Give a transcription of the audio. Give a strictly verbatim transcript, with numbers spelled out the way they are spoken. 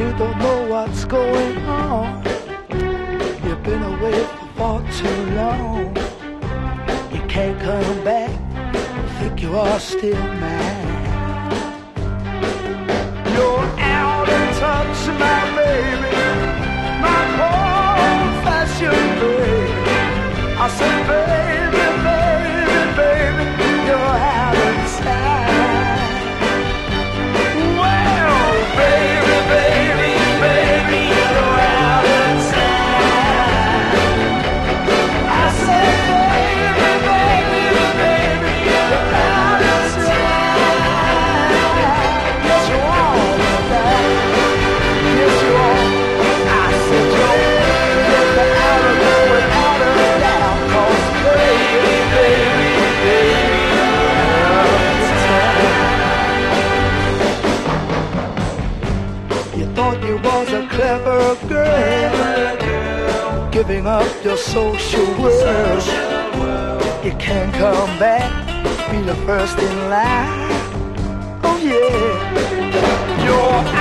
you don't know what's going on. You've been away for far too long. You can't come back, think you are still mine. You're out of touch, my baby, my old-fashioned baby. I said, baby, baby, baby, you're out of time. Well, baby, baby, baby, you're out of time. I said, baby, baby, baby, you're out of time. Yes, you are, that. Yes, you are. I said, you're out of there without a doubt. 'Cause baby, baby, baby, you're out of time. You thought you was a clever girl, giving up your social world. You can't come back, be the first in line. Oh yeah, you're